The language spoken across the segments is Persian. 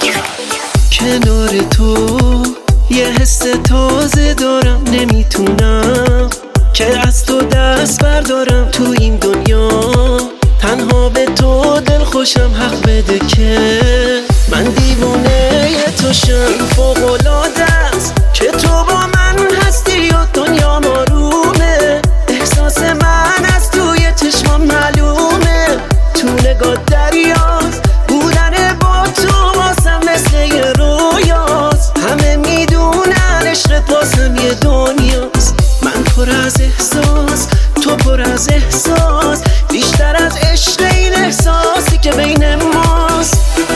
کنار تو یه حس تازه دارم، نمیتونم که از تو دست بردارم. تو این دنیا تنها به تو دل خوشم، حق بده که من دیوونه توشم. فوق‌العاده است که تو با من هستی و دنیا آرومه. احساس من از توی چشمام معلومه، تو نگاه دریاست. بودن با تو واسم مثل یه رویاست. همه میدونن عشقت واسم یه دنیاست. من پر از احساس، تو پر از احساس، بیشتر از عشق این احساسی که بین ماست.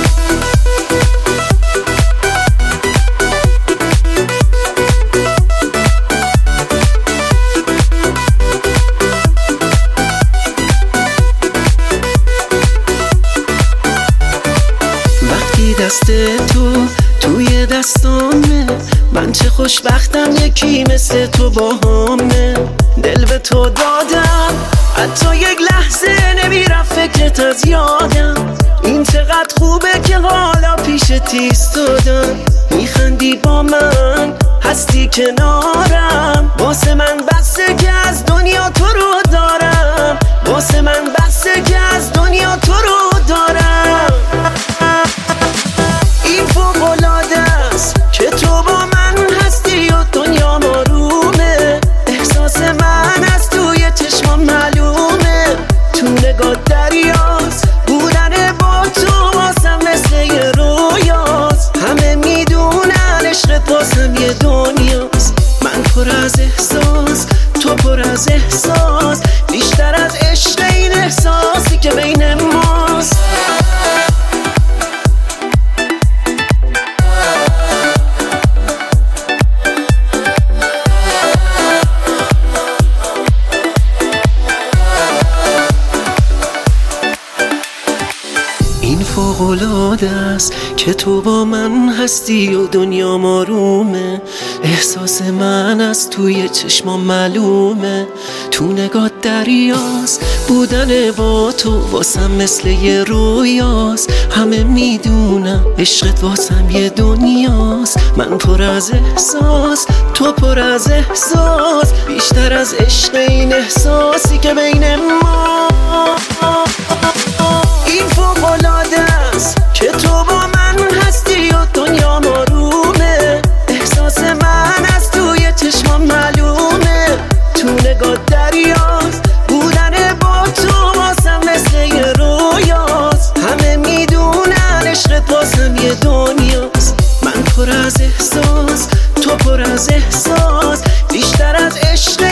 وقتی دست تو توی دستامه، من چه خوشبختم یکی مثل تو باهامه. دل به تو دادم، حتی یک لحظه نمیرم فکرت از یادم. این چقدر خوبه که حالا پیشت ایستادم. میخندی با من، هستی کنارم. واسه من بسه که از دنیا تو رو دارم. واسه من بسه که از دنیا تو رو دارم. این فوق‌العاده است که تو با من هستی و دنیا آرومه. احساس من از توی چشمام معلومه، تو نگاه دریاست. بودن با تو واسم مثل یه رویاست. همه میدونن عشقت واسم یه دنیاست. من پر از احساس، تو پر از احساس، بیشتر از عشق این احساسی که بین ماست. این فوق‌العاده است که تو با من هستی و دنیا آرومه. احساس من از توی چشمام معلومه، تو نگاه دریاست. بودن با تو واسم مثل یه رویاست. همه میدونم عشقت واسم یه دنیاست. من پر از احساس، تو پر از احساس، بیشتر از عشق این احساسی که بین ما. این فوق‌العاده است که تو با من هستی و دنیا آرومه. احساس من از توی چشمام معلومه، تو نگاه دریاست. بودن با تو واسم مثل یه رویاست. همه میدونن عشقت واسم یه دنیاست. من پر از احساس، تو پر از احساس، بیشتر از عشق